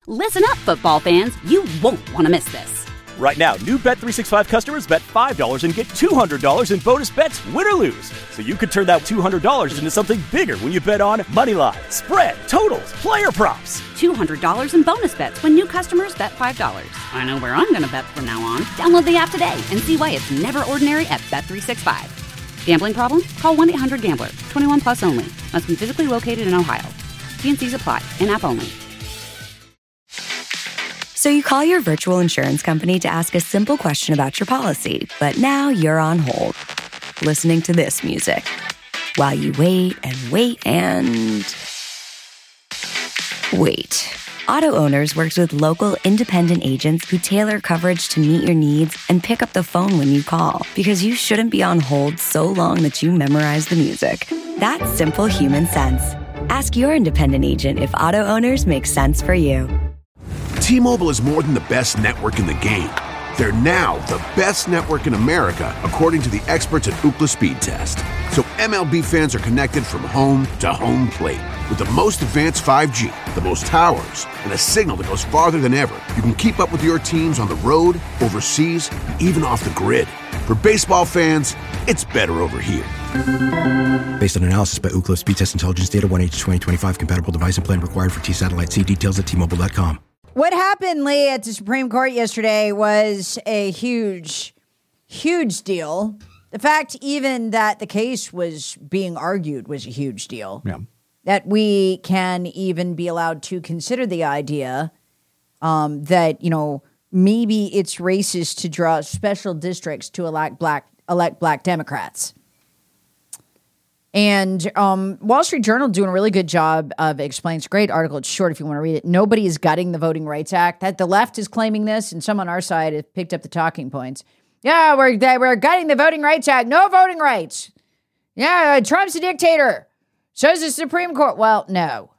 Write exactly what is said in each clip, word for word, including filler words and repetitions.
Listen up, football fans. You won't want to miss this. Right now, new Bet three sixty-five customers bet five dollars and get two hundred dollars in bonus bets, win or lose. So you could turn that two hundred dollars into something bigger when you bet on money line, spread, totals, player props. two hundred dollars in bonus bets when new customers bet five dollars. I know where I'm going to bet from now on. Download the app today and see why it's never ordinary at Bet three sixty-five. Gambling problem? Call one eight hundred gambler. twenty-one plus only. Must be physically located in Ohio. T and C's apply. In-app only. So you call your virtual insurance company to ask a simple question about your policy, but now you're on hold, listening to this music, while you wait and wait and... wait. Auto Owners works with local independent agents who tailor coverage to meet your needs and pick up the phone when you call, because you shouldn't be on hold so long that you memorize the music. That's simple human sense. Ask your independent agent if Auto Owners makes sense for you. T-Mobile is more than the best network in the game. They're now the best network in America, according to the experts at Ookla Speed Test. So M L B fans are connected from home to home plate. With the most advanced five G, the most towers, and a signal that goes farther than ever, you can keep up with your teams on the road, overseas, and even off the grid. For baseball fans, it's better over here. Based on analysis by Ookla Speed Test Intelligence Data, one H twenty twenty-five compatible device and plan required for T-Satellite. See details at T Mobile dot com. What happened, Lee, at the Supreme Court yesterday was a huge, huge deal. The fact even that the case was being argued was a huge deal. Yeah. That we can even be allowed to consider the idea um, that, you know, maybe it's racist to draw special districts to elect black, elect black Democrats. And um, Wall Street Journal doing a really good job of explaining. It's a great article. It's short if you want to read it. Nobody is gutting the Voting Rights Act. That the left is claiming this, and some on our side have picked up the talking points. Yeah, we're we're gutting the Voting Rights Act. No voting rights. Yeah, Trump's a dictator. So's the Supreme Court. Well, no.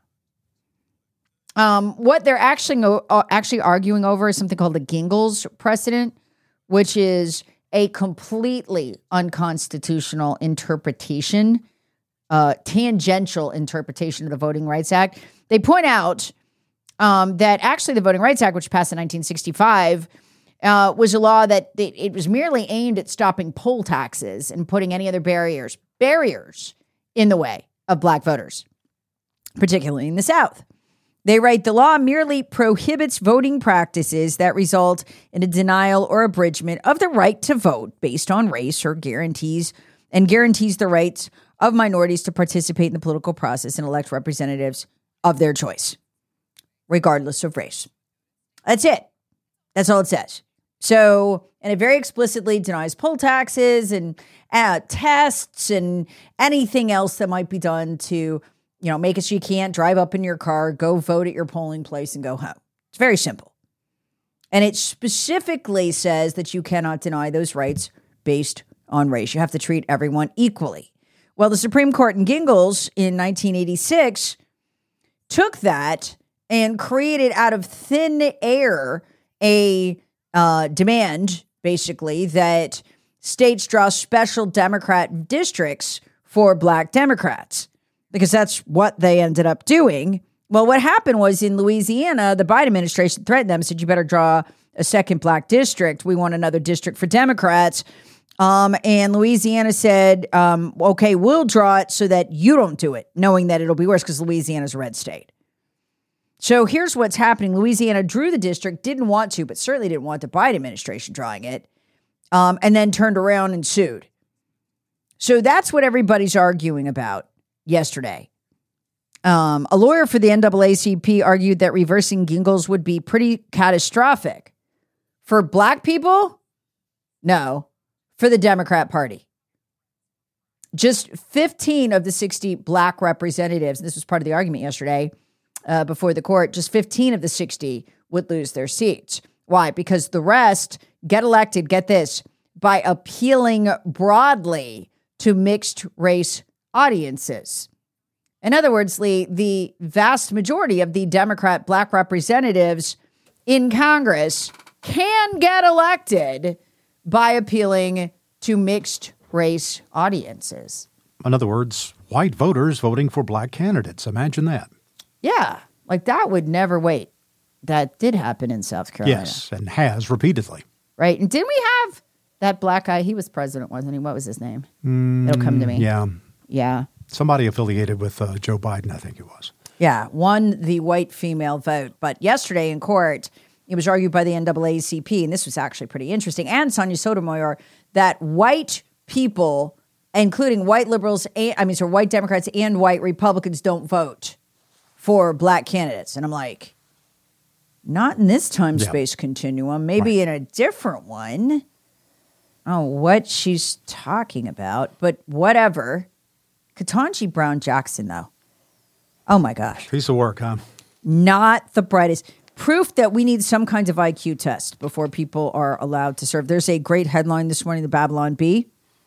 Um, what they're actually uh, actually arguing over is something called the Gingles precedent, which is a completely unconstitutional interpretation. Uh, tangential interpretation of the Voting Rights Act. They point out um, that actually the Voting Rights Act, which passed in nineteen sixty-five, uh, was a law that it, it was merely aimed at stopping poll taxes and putting any other barriers, barriers in the way of black voters, particularly in the South. They write, the law merely prohibits voting practices that result in a denial or abridgment of the right to vote based on race or guarantees and guarantees the rights of minorities to participate in the political process and elect representatives of their choice, regardless of race. That's it. That's all it says. So, and it very explicitly denies poll taxes and uh, tests and anything else that might be done to, you know, make it so you can't drive up in your car, go vote at your polling place and go home. It's very simple. And it specifically says that you cannot deny those rights based on race. You have to treat everyone equally. Well, the Supreme Court in Gingles in nineteen eighty-six took that and created out of thin air a uh, demand, basically, that states draw special Democrat districts for black Democrats, because that's what they ended up doing. Well, what happened was in Louisiana, the Biden administration threatened them, said, you better draw a second black district. We want another district for Democrats. Um, and Louisiana said, um, okay, we'll draw it so that you don't do it, knowing that it'll be worse because Louisiana's a red state. So here's what's happening. Louisiana drew the district, didn't want to, but certainly didn't want the Biden administration drawing it, um, and then turned around and sued. So that's what everybody's arguing about yesterday. Um, a lawyer for the N double A C P argued that reversing Gingles would be pretty catastrophic. For black people? No. For the Democrat Party. Just fifteen of the sixty black representatives, and this was part of the argument yesterday uh, before the court, just fifteen of the sixty would lose their seats. Why? Because the rest get elected, get this, by appealing broadly to mixed race audiences. In other words, Lee, the vast majority of the Democrat black representatives in Congress can get elected by appealing to mixed race audiences. In other words, white voters voting for black candidates. Imagine that. Yeah, like that would never wait. that did happen in South Carolina. Yes, and has repeatedly. Right. And didn't we have that black guy? He was president, wasn't he? What was his name? Mm, It'll come to me. Yeah. Yeah. Somebody affiliated with uh, Joe Biden, I think it was. Yeah. Won the white female vote. But yesterday in court, it was argued by the N double A C P, and this was actually pretty interesting, and Sonia Sotomayor, that white people, including white liberals, and, I mean, so white Democrats and white Republicans don't vote for black candidates. And I'm like, not in this time space yeah. continuum, maybe right. in a different one. Oh, what she's talking about, but whatever. Ketanji Brown Jackson, though. Oh, my gosh. Piece of work, huh? Not the brightest. Proof that we need some kind of I Q test before people are allowed to serve. There's a great headline this morning, the Babylon Bee.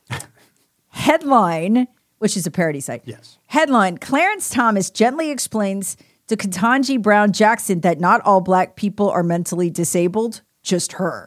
Headline, which is a parody site. Yes. Headline, Clarence Thomas gently explains to Ketanji Brown Jackson that not all black people are mentally disabled, just her.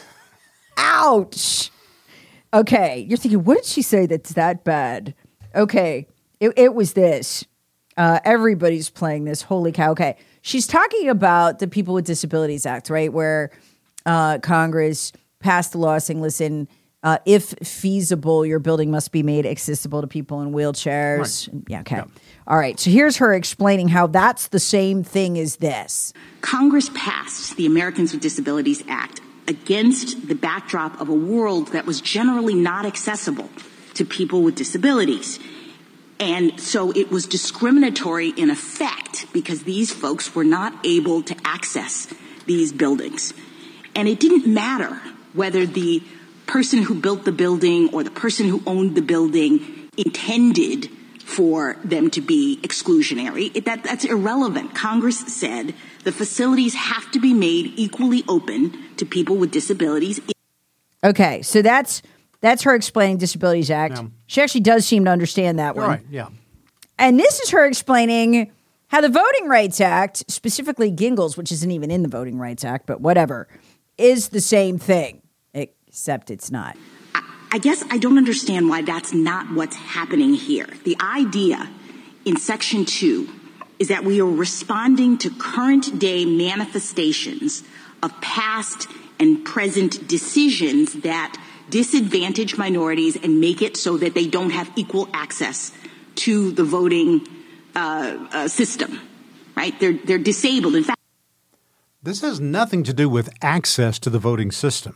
Ouch. Okay, you're thinking, what did she say that's that bad? Okay, it, it was this. Uh, everybody's playing this. Holy cow. Okay, she's talking about the People with Disabilities Act, right, where uh, Congress passed the law saying, listen, uh, if feasible, your building must be made accessible to people in wheelchairs. Right. Yeah, okay. Yeah. All right, so here's her explaining how that's the same thing as this. Congress passed the Americans with Disabilities Act against the backdrop of a world that was generally not accessible to people with disabilities. And so it was discriminatory in effect because these folks were not able to access these buildings. And it didn't matter whether the person who built the building or the person who owned the building intended for them to be exclusionary. It, that, that's irrelevant. Congress said the facilities have to be made equally open to people with disabilities. Okay, so that's that's her explaining Disabilities Act. Yeah. She actually does seem to understand that You're one. Right, yeah. And this is her explaining how the Voting Rights Act, specifically Gingell's, which isn't even in the Voting Rights Act, but whatever, is the same thing, except it's not. I guess I don't understand why that's not what's happening here. The idea in Section two is that we are responding to current day manifestations of past and present decisions that disadvantage minorities and make it so that they don't have equal access to the voting uh, uh, system, right? They're, they're disabled. In fact, this has nothing to do with access to the voting system.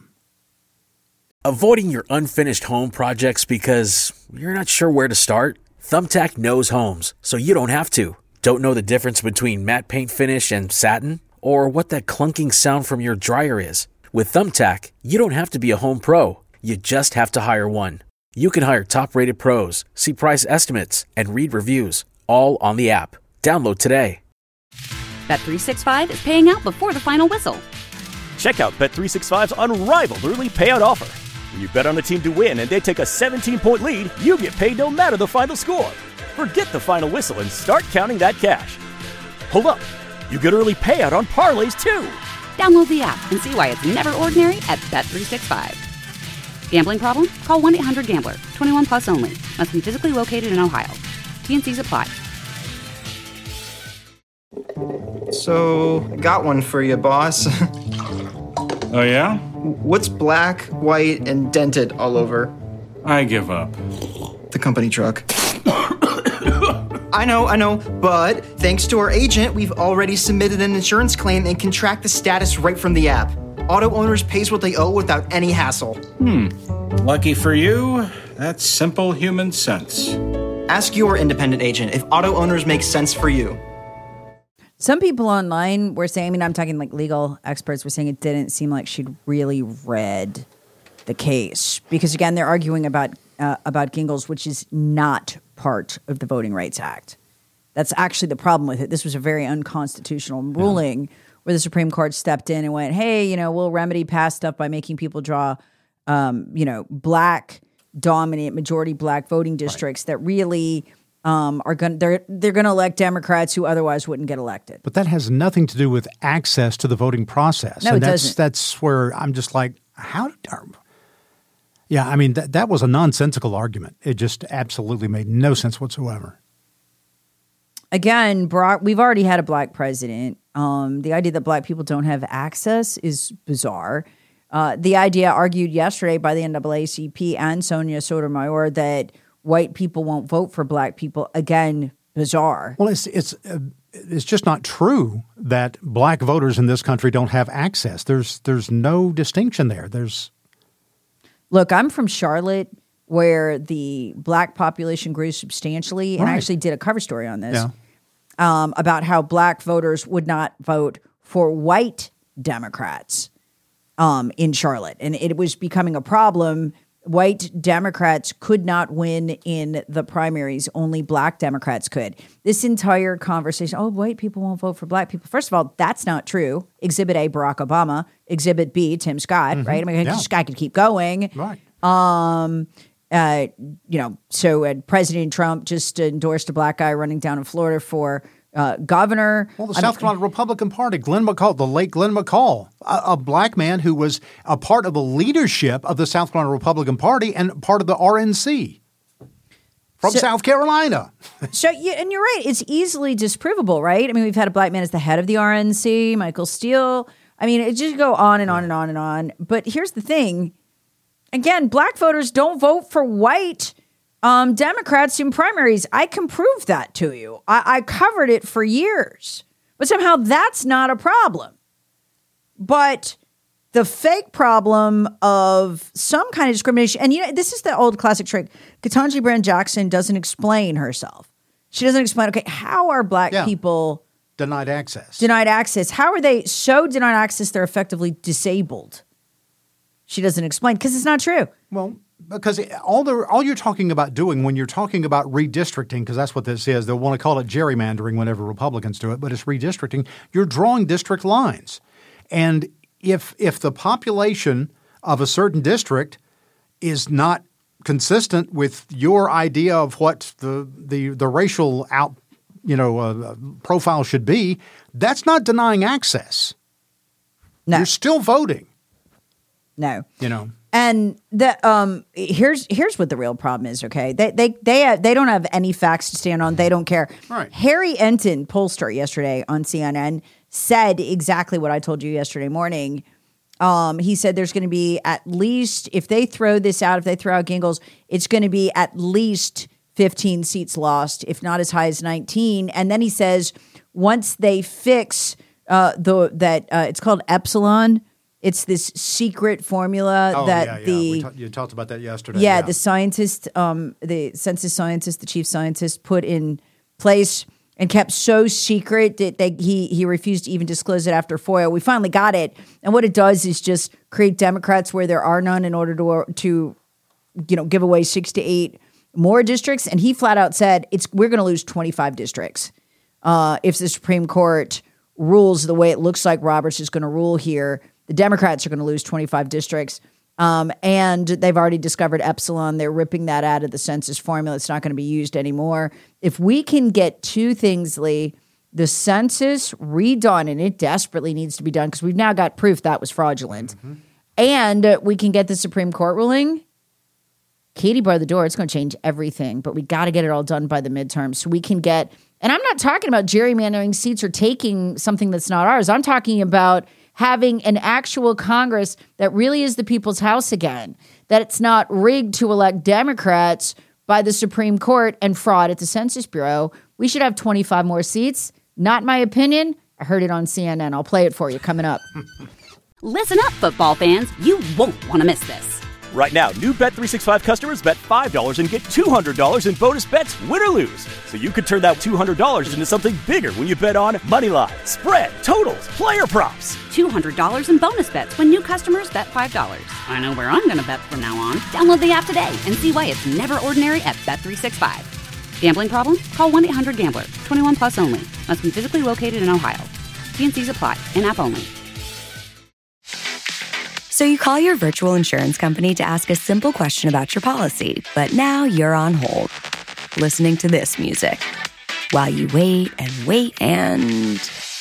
Avoiding your unfinished home projects because you're not sure where to start? Thumbtack knows homes, so you don't have to. Don't know the difference between matte paint finish and satin? Or what that clunking sound from your dryer is? With Thumbtack, you don't have to be a home pro. You just have to hire one. You can hire top-rated pros, see price estimates, and read reviews, all on the app. Download today. Bet three sixty-five is paying out before the final whistle. Check out Bet three sixty-five's unrivaled early payout offer. When you bet on a team to win and they take a seventeen-point lead, you get paid no matter the final score. Forget the final whistle and start counting that cash. Hold up. You get early payout on parlays, too. Download the app and see why it's never ordinary at Bet three sixty-five. Gambling problem? Call one eight hundred gambler. twenty-one plus only. Must be physically located in Ohio. T N Cs apply. So, got one for you, boss. Oh, yeah? What's black, white, and dented all over? I give up. The company truck. I know, I know, but thanks to our agent, we've already submitted an insurance claim and can track the status right from the app. Auto owners pays what they owe without any hassle. Hmm. Lucky for you, that's simple human sense. Ask your independent agent if auto owners make sense for you. Some people online were saying, I mean, I'm talking like legal experts were saying it didn't seem like she'd really read the case. Because again, they're arguing about uh, about Gingell's, which is not part of the Voting Rights Act. That's actually the problem with it. This was a very unconstitutional ruling yeah. where the Supreme Court stepped in and went, hey, you know, we'll remedy past stuff by making people draw, um, you know, black dominant, majority black voting districts right. that really... Um, are going they're they're going to elect Democrats who otherwise wouldn't get elected. But that has nothing to do with access to the voting process. No, and it that's, doesn't. That's where I'm just like, how? Yeah, I mean that that was a nonsensical argument. It just absolutely made no sense whatsoever. Again, Barack, we've already had a black president. Um, the idea that black people don't have access is bizarre. Uh, the idea argued yesterday by the N double A C P and Sonia Sotomayor that white people won't vote for black people, again, bizarre. Well, it's it's uh, it's just not true that black voters in this country don't have access. There's there's no distinction there. There's Look, I'm from Charlotte, where the black population grew substantially, and Right. I actually did a cover story on this yeah. um, about how black voters would not vote for white Democrats um, in Charlotte, and it was becoming a problem. White Democrats could not win in the primaries. Only black Democrats could. This entire conversation, oh, white people won't vote for black people. First of all, that's not true. Exhibit A, Barack Obama. Exhibit B, Tim Scott, Mm-hmm. right? I mean, Yeah. this guy could keep going. Right. Um, uh, you know, so uh, President Trump just endorsed a black guy running down in Florida for uh, governor. Well, the I South mean, Carolina Republican Party, Glenn McCall, the late Glenn McCall, a, a black man who was a part of the leadership of the South Carolina Republican Party and part of the R N C from So- South Carolina. So, yeah, and you're right. It's easily disprovable, right? I mean, we've had a black man as the head of the R N C, Michael Steele. I mean, it just go on and on and on and on. But here's the thing. Again, black voters don't vote for white um, Democrats in primaries. I can prove that to you. I, I covered it for years. But somehow that's not a problem. But the fake problem of some kind of discrimination, and you know, this is the old classic trick. Ketanji Brown Jackson doesn't explain herself. She doesn't explain, okay, how are black Yeah. people Denied access. denied access? How are they so denied access they're effectively disabled? She doesn't explain because it's not true. Well, because all the all you're talking about doing when you're talking about redistricting, because that's what this is, they'll want to call it gerrymandering whenever Republicans do it, but it's redistricting. You're drawing district lines. And if if the population of a certain district is not consistent with your idea of what the the, the racial out you know uh, profile should be, that's not denying access. No. You're still voting. No. You know. And the um here's here's what the real problem is, okay? They they they have, they don't have any facts to stand on. They don't care. Right. Harry Enton, pollster yesterday on C N N, said exactly what I told you yesterday morning. Um, he said there's going to be at least, if they throw this out, if they throw out Gingles, it's going to be at least fifteen seats lost, if not as high as nineteen. And then he says once they fix uh, the that uh, it's called Epsilon. It's this secret formula Oh, that yeah, yeah. the We ta- you talked about that yesterday. yeah, the scientist, um, the census scientist, the chief scientist, put in place and kept so secret that they, he he refused to even disclose it after FOIA. We finally got it, and what it does is just create Democrats where there are none in order to to you know give away six to eight more districts. And he flat out said it's we're going to lose twenty-five districts uh, if the Supreme Court rules the way it looks like Roberts is going to rule here. The Democrats are going to lose twenty-five districts. Um, and they've already discovered Epsilon. They're ripping that out of the census formula. It's not going to be used anymore. If we can get two things, Lee, the census redone, and it desperately needs to be done because we've now got proof that was fraudulent, mm-hmm. and uh, we can get the Supreme Court ruling, Katie bar the door, it's going to change everything. But we got to get it all done by the midterm so we can get, and I'm not talking about gerrymandering seats or taking something that's not ours. I'm talking about having an actual Congress that really is the people's house again, that it's not rigged to elect Democrats by the Supreme Court and fraud at the Census Bureau. We should have twenty-five more seats. Not my opinion. I heard it on C N N. I'll play it for you coming up. Listen up, football fans. You won't want to miss this. Right now, new Bet three sixty-five customers bet five dollars and get two hundred dollars in bonus bets, win or lose. So you could turn that two hundred dollars into something bigger when you bet on money line, spread, totals, player props. two hundred dollars in bonus bets when new customers bet five dollars. I know where I'm going to bet from now on. Download the app today and see why it's never ordinary at Bet three sixty-five. Gambling problem? Call one eight hundred gambler. twenty-one plus only. Must be physically located in Ohio. T and C's apply. In-app only. So you call your virtual insurance company to ask a simple question about your policy, but now you're on hold, listening to this music, while you wait and wait and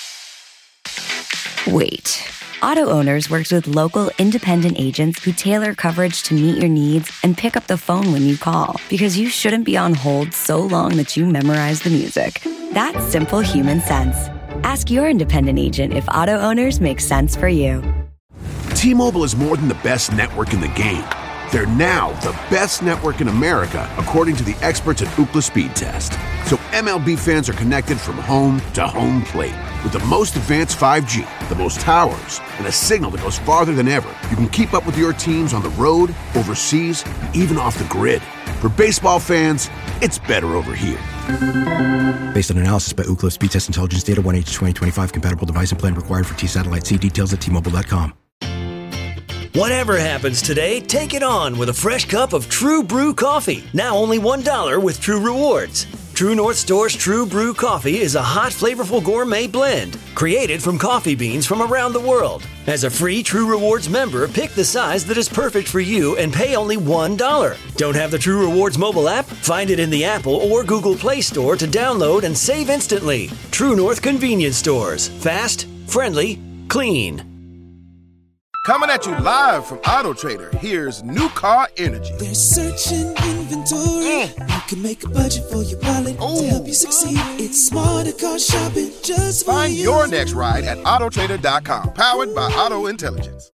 wait. Auto Owners works with local independent agents who tailor coverage to meet your needs and pick up the phone when you call, because you shouldn't be on hold so long that you memorize the music. That's simple human sense. Ask your independent agent if auto owners make sense for you. T-Mobile is more than the best network in the game. They're now the best network in America, according to the experts at Ookla Speed Test. So M L B fans are connected from home to home plate. With the most advanced five G, the most towers, and a signal that goes farther than ever, you can keep up with your teams on the road, overseas, and even off the grid. For baseball fans, it's better over here. Based on analysis by Ookla Speed Test Intelligence Data, one H twenty twenty-five compatible device and plan required for T-Satellite. See details at T Mobile dot com. Whatever happens today, take it on with a fresh cup of True Brew coffee. Now only one dollar with True Rewards. True North Store's True Brew coffee is a hot, flavorful gourmet blend created from coffee beans from around the world. As a free True Rewards member, pick the size that is perfect for you and pay only one dollar. Don't have the True Rewards mobile app? Find it in the Apple or Google Play Store to download and save instantly. True North Convenience Stores. Fast, friendly, clean. Coming at you live from Auto Trader, here's New Car Energy. There's searching inventory. Mm. You can make a budget for your wallet Ooh. to help you succeed. It's smarter car shopping just for Find you. your next ride at auto trader dot com, powered by Auto Intelligence.